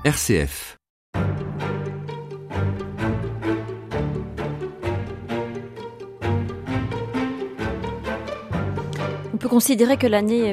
RCF. On peut considérer que l'année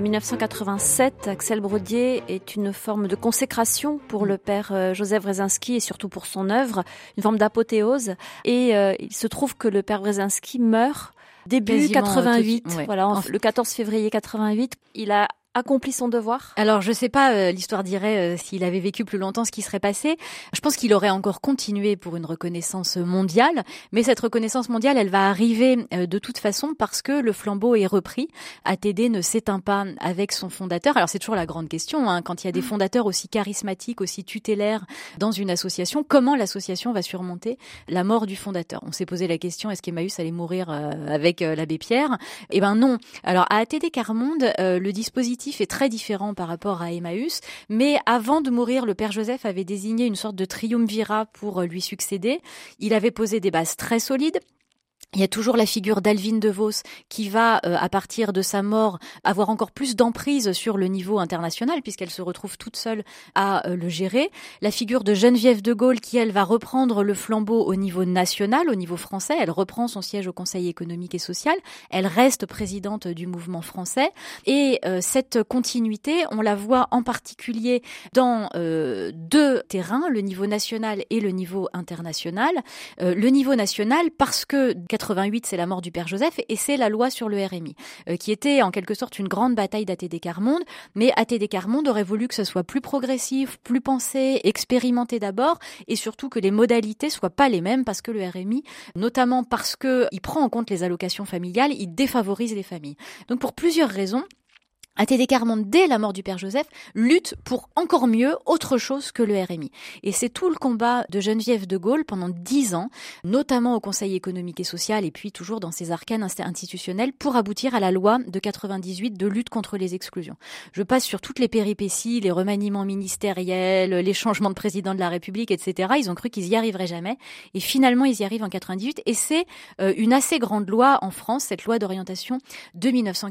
1987, Axel Brodier, est une forme de consécration pour le père Joseph Wresinski et surtout pour son œuvre, une forme d'apothéose. Et il se trouve que le père Wresinski meurt début Quasiment 88, ouais. Le 14 février 88. Il a accompli son devoir. Alors, je sais pas, l'histoire dirait s'il avait vécu plus longtemps ce qui serait passé. Je pense qu'il aurait encore continué pour une reconnaissance mondiale, mais cette reconnaissance mondiale, elle va arriver de toute façon parce que le flambeau est repris. ATD ne s'éteint pas avec son fondateur. Alors, c'est toujours la grande question, quand il y a des fondateurs aussi charismatiques, aussi tutélaires dans une association, comment l'association va surmonter la mort du fondateur? On s'est posé la question, est-ce qu'Emmaüs allait mourir avec l'abbé Pierre? Eh ben non. Alors, à ATD Quart-Monde, le dispositif est très différent par rapport à Emmaüs, mais avant de mourir, le père Joseph avait désigné une sorte de triumvirat pour lui succéder. Il avait posé des bases très solides. Il y a toujours la figure d'Alvine de Vos qui va, à partir de sa mort, avoir encore plus d'emprise sur le niveau international puisqu'elle se retrouve toute seule à le gérer. La figure de Geneviève de Gaulle qui, elle, va reprendre le flambeau au niveau national, au niveau français. Elle reprend son siège au Conseil économique et social. Elle reste présidente du mouvement français. Et cette continuité, on la voit en particulier dans deux terrains, le niveau national et le niveau international. Le niveau national parce que 88, c'est la mort du père Joseph et c'est la loi sur le RMI, qui était en quelque sorte une grande bataille d'ATD Quart-Monde. Mais ATD Quart-Monde aurait voulu que ce soit plus progressif, plus pensé, expérimenté d'abord et surtout que les modalités soient pas les mêmes parce que le RMI, notamment parce que il prend en compte les allocations familiales, il défavorise les familles. Donc pour plusieurs raisons, ATD Quart-Monde, dès la mort du père Joseph, lutte pour encore mieux autre chose que le RMI. Et c'est tout le combat de Geneviève de Gaulle pendant 10 ans, notamment au Conseil économique et social et puis toujours dans ses arcanes institutionnelles pour aboutir à la loi de 98 de lutte contre les exclusions. Je passe sur toutes les péripéties, les remaniements ministériels, les changements de président de la République, etc. Ils ont cru qu'ils y arriveraient jamais. Et finalement, ils y arrivent en 98. Et c'est une assez grande loi en France, cette loi d'orientation de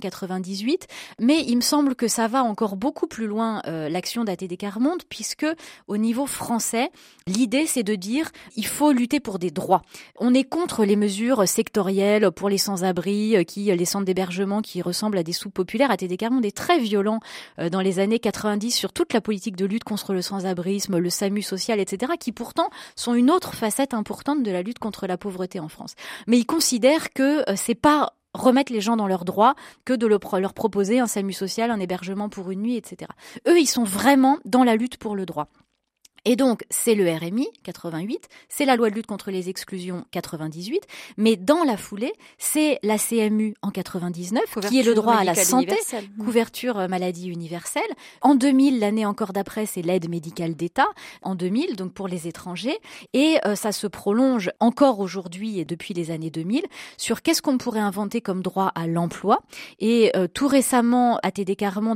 1998. Mais il me semble que ça va encore beaucoup plus loin l'action d'ATD Quart-Monde puisque au niveau français, l'idée c'est de dire il faut lutter pour des droits. On est contre les mesures sectorielles pour les sans-abri, les centres d'hébergement qui ressemblent à des soupes populaires. ATD Quart-Monde est très violent dans les années 90 sur toute la politique de lutte contre le sans-abrisme, le SAMU social, etc. qui pourtant sont une autre facette importante de la lutte contre la pauvreté en France. Mais il considère que c'est pas remettre les gens dans leurs droits que de leur proposer un SAMU social, un hébergement pour une nuit, etc. Eux, ils sont vraiment dans la lutte pour le droit. Et donc, c'est le RMI, 88, c'est la loi de lutte contre les exclusions, 98, mais dans la foulée, c'est la CMU en 99, qui est le droit à la santé, couverture maladie universelle. En 2000, l'année encore d'après, c'est l'aide médicale d'État, en 2000, donc pour les étrangers. Et ça se prolonge encore aujourd'hui et depuis les années 2000 sur qu'est-ce qu'on pourrait inventer comme droit à l'emploi. Et tout récemment, ATD Quart-Monde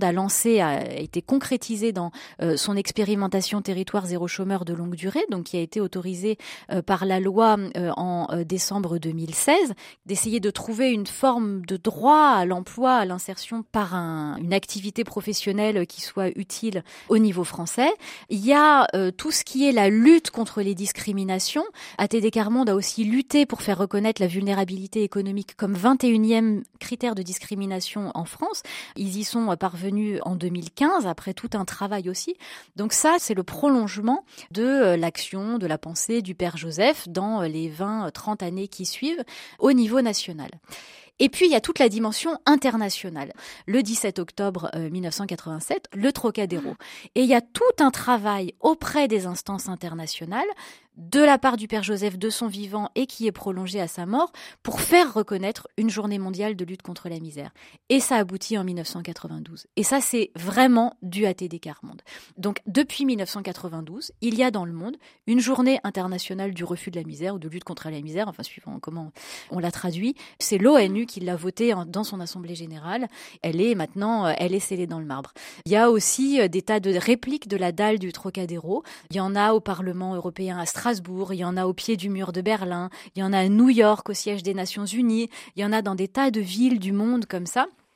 a été concrétisé dans son expérimentation territoire zéro chômeur de longue durée, donc qui a été autorisé par la loi en décembre 2016, d'essayer de trouver une forme de droit à l'emploi, à l'insertion par une activité professionnelle qui soit utile au niveau français. Il y a tout ce qui est la lutte contre les discriminations. ATD Quart-Monde a aussi lutté pour faire reconnaître la vulnérabilité économique comme 21e critère de discrimination en France. Ils y sont parvenus en 2015, après tout un travail aussi. Donc ça, c'est le prolongement de l'action, de la pensée du père Joseph dans les 20-30 années qui suivent au niveau national. Et puis, il y a toute la dimension internationale. Le 17 octobre 1987, le Trocadéro. Et il y a tout un travail auprès des instances internationales de la part du père Joseph de son vivant et qui est prolongé à sa mort pour faire reconnaître une journée mondiale de lutte contre la misère. Et ça aboutit en 1992. Et ça, c'est vraiment du ATD Quart-Monde. Donc, depuis 1992, il y a dans le monde une journée internationale du refus de la misère ou de lutte contre la misère, enfin, suivant comment on l'a traduit. C'est l'ONU qui l'a votée dans son assemblée générale. Elle est scellée dans le marbre. Il y a aussi des tas de répliques de la dalle du Trocadéro. Il y en a au Parlement européen à Strasbourg, il y en a au pied du mur de Berlin, il y en a à New York, au siège des Nations Unies, il y en a dans des tas de villes du monde comme ça.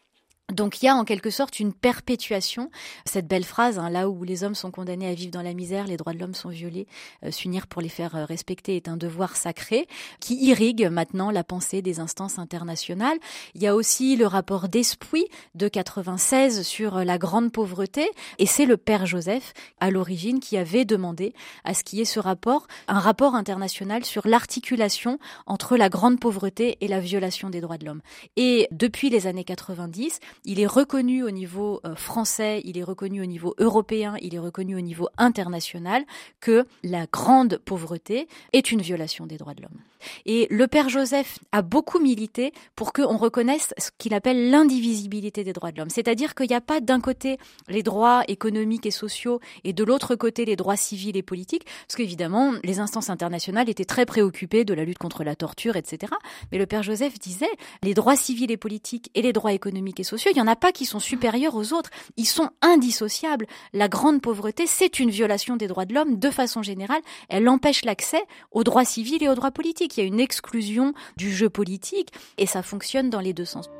Donc il y a en quelque sorte une perpétuation, cette belle phrase, là où les hommes sont condamnés à vivre dans la misère, les droits de l'homme sont violés, s'unir pour les faire respecter est un devoir sacré, qui irrigue maintenant la pensée des instances internationales. Il y a aussi le rapport d'Esprit de 96 sur la grande pauvreté, et c'est le père Joseph, à l'origine, qui avait demandé à ce qu'il y ait ce rapport, un rapport international sur l'articulation entre la grande pauvreté et la violation des droits de l'homme. Et depuis les années 90, il est reconnu au niveau français, il est reconnu au niveau européen, il est reconnu au niveau international que la grande pauvreté est une violation des droits de l'homme. Et le père Joseph a beaucoup milité pour qu'on reconnaisse ce qu'il appelle l'indivisibilité des droits de l'homme. C'est-à-dire qu'il n'y a pas d'un côté les droits économiques et sociaux et de l'autre côté les droits civils et politiques, parce qu'évidemment, les instances internationales étaient très préoccupées de la lutte contre la torture, etc. Mais le père Joseph disait, les droits civils et politiques et les droits économiques et sociaux, il n'y en a pas qui sont supérieurs aux autres. Ils sont indissociables. La grande pauvreté, c'est une violation des droits de l'homme de façon générale. Elle empêche l'accès aux droits civils et aux droits politiques. Il y a une exclusion du jeu politique et ça fonctionne dans les deux sens.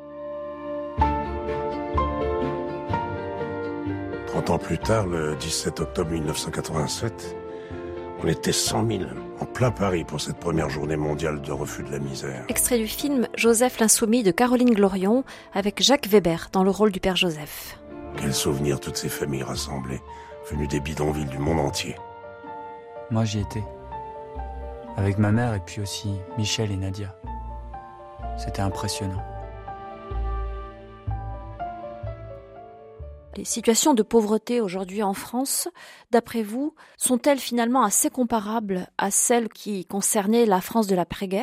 30 ans plus tard, le 17 octobre 1987, on était 100 000 en plein Paris pour cette première journée mondiale de refus de la misère. Extrait du film Joseph l'Insoumis de Caroline Glorion avec Jacques Weber dans le rôle du père Joseph. Quel souvenir toutes ces familles rassemblées, venues des bidonvilles du monde entier. Moi j'y étais, avec ma mère et puis aussi Michel et Nadia. C'était impressionnant. Les situations de pauvreté aujourd'hui en France, d'après vous, sont-elles finalement assez comparables à celles qui concernaient la France de l'après-guerre ?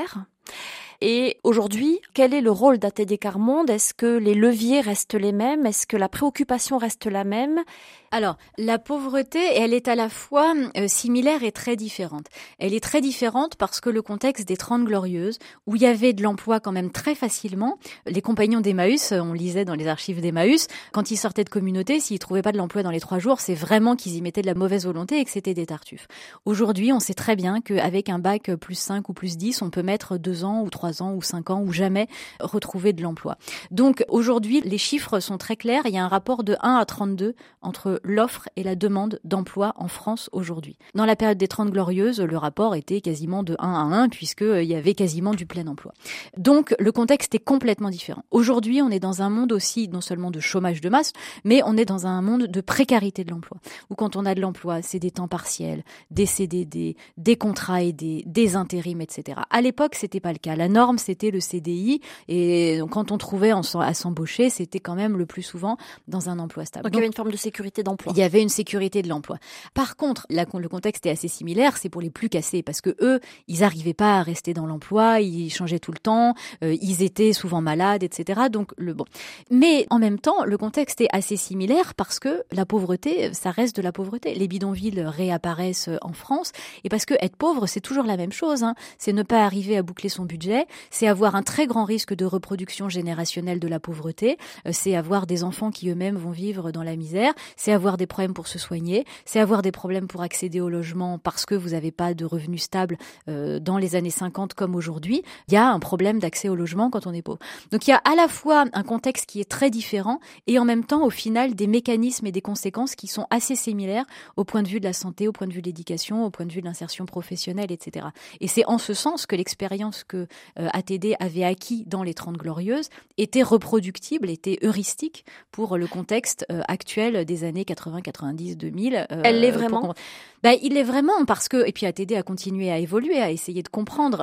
Et aujourd'hui, quel est le rôle d'ATD Quart Monde ? Est-ce que les leviers restent les mêmes ? Est-ce que la préoccupation reste la même ? Alors, la pauvreté, elle est à la fois similaire et très différente. Elle est très différente parce que le contexte des 30 Glorieuses, où il y avait de l'emploi quand même très facilement, les compagnons d'Emmaüs, on lisait dans les archives d'Emmaüs, quand ils sortaient de communauté, s'ils trouvaient pas de l'emploi dans les 3 jours, c'est vraiment qu'ils y mettaient de la mauvaise volonté et que c'était des tartuffes. Aujourd'hui, on sait très bien qu'avec un bac plus 5 ou plus 10, on peut mettre 2 ans ou 3 ans ou 5 ans ou jamais retrouver de l'emploi. Donc aujourd'hui, les chiffres sont très clairs. Il y a un rapport de 1 à 32 entre l'offre et la demande d'emploi en France aujourd'hui. Dans la période des 30 Glorieuses, le rapport était quasiment de 1 à 1 puisqu'il y avait quasiment du plein emploi. Donc le contexte est complètement différent. Aujourd'hui, on est dans un monde aussi non seulement de chômage de masse, mais on est dans un monde de précarité de l'emploi. Où quand on a de l'emploi, c'est des temps partiels, des CDD, des contrats aidés, des intérims, etc. À l'époque, c'était pas le cas. La norme, c'était le CDI et quand on trouvait à s'embaucher, c'était quand même le plus souvent dans un emploi stable. Donc il y avait une forme de sécurité d'emploi. Il y avait une sécurité de l'emploi. Par contre, le contexte est assez similaire, c'est pour les plus cassés parce que eux, ils n'arrivaient pas à rester dans l'emploi, ils changeaient tout le temps, ils étaient souvent malades, etc. Donc bon. Mais en même temps, le contexte est assez similaire parce que la pauvreté, ça reste de la pauvreté. Les bidonvilles réapparaissent en France et parce que être pauvre, c'est toujours la même chose. C'est ne pas arriver à boucler son budget, c'est avoir un très grand risque de reproduction générationnelle de la pauvreté, c'est avoir des enfants qui eux-mêmes vont vivre dans la misère, c'est avoir des problèmes pour se soigner, c'est avoir des problèmes pour accéder au logement parce que vous n'avez pas de revenus stables dans les années 50 comme aujourd'hui. Il y a un problème d'accès au logement quand on est pauvre. Donc il y a à la fois un contexte qui est très différent et en même temps au final des mécanismes et des conséquences qui sont assez similaires au point de vue de la santé, au point de vue de l'éducation, au point de vue de l'insertion professionnelle, etc. Et c'est en ce sens que l'expérience que ATD avait acquis dans les 30 Glorieuses était reproductible, était heuristique pour le contexte actuel des années 80, 90, 2000. Elle l'est vraiment. Il l'est vraiment parce que, et puis ATD a continué à évoluer, à essayer de comprendre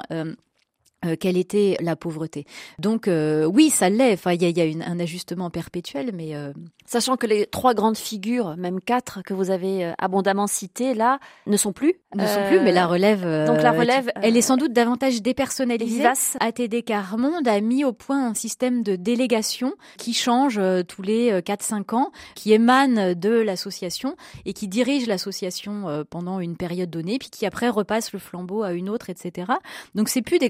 quelle était la pauvreté. Donc oui, ça l'est. Enfin, il y a un ajustement perpétuel, mais sachant que les 3 grandes figures, même 4 que vous avez abondamment citées là, ne sont plus. Mais la relève. Donc la relève, elle est sans doute davantage dépersonnalisée. Vivace. ATD Quart Monde a mis au point un système de délégation qui change tous les 4-5 ans, qui émane de l'association et qui dirige l'association pendant une période donnée, puis qui après repasse le flambeau à une autre, etc. Donc c'est plus des grandes figures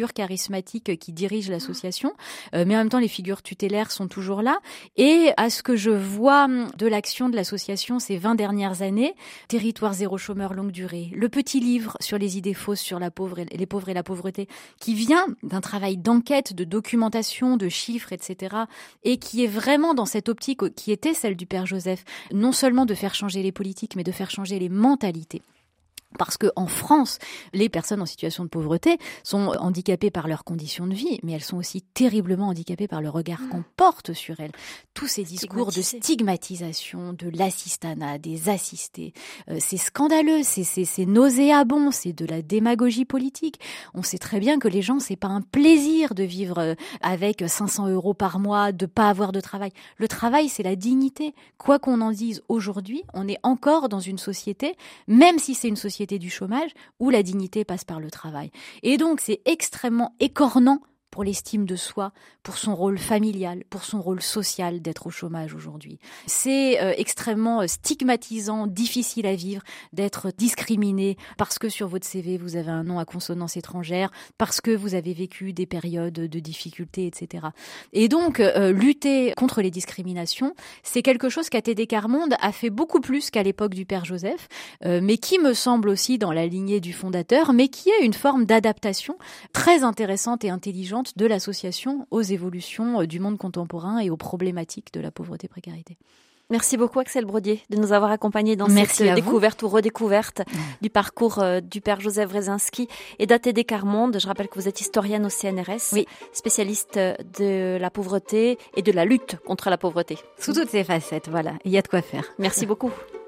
figure charismatique qui dirige l'association, mais en même temps les figures tutélaires sont toujours là. Et à ce que je vois de l'action de l'association ces 20 dernières années, Territoire zéro chômeur longue durée, le petit livre sur les idées fausses sur les pauvres et la pauvreté, qui vient d'un travail d'enquête, de documentation, de chiffres, etc., et qui est vraiment dans cette optique qui était celle du Père Joseph, non seulement de faire changer les politiques, mais de faire changer les mentalités. Parce que en France, les personnes en situation de pauvreté sont handicapées par leurs conditions de vie, mais elles sont aussi terriblement handicapées par le regard qu'on porte sur elles. Tous ces discours de stigmatisation, de l'assistanat, des assistés, c'est scandaleux, c'est nauséabond, c'est de la démagogie politique. On sait très bien que les gens, c'est pas un plaisir de vivre avec 500 € par mois, de pas avoir de travail. Le travail, c'est la dignité. Quoi qu'on en dise aujourd'hui, on est encore dans une société, même si c'est une société du chômage, où la dignité passe par le travail. Et donc, c'est extrêmement écornant pour l'estime de soi, pour son rôle familial, pour son rôle social d'être au chômage aujourd'hui. C'est extrêmement stigmatisant, difficile à vivre, d'être discriminé parce que sur votre CV, vous avez un nom à consonance étrangère, parce que vous avez vécu des périodes de difficultés, etc. Et donc, lutter contre les discriminations, c'est quelque chose qu'ATD Quart Monde a fait beaucoup plus qu'à l'époque du Père Joseph, mais qui me semble aussi dans la lignée du fondateur, mais qui est une forme d'adaptation très intéressante et intelligente de l'association aux évolutions du monde contemporain et aux problématiques de la pauvreté-précarité. Merci beaucoup Axelle Brodier de nous avoir accompagnés dans cette découverte ou redécouverte du parcours du Père Joseph Wresinski et d'ATD Quart Monde. Je rappelle que vous êtes historienne au CNRS, spécialiste de la pauvreté et de la lutte contre la pauvreté. Sous toutes ses facettes, voilà, il y a de quoi faire. Merci beaucoup.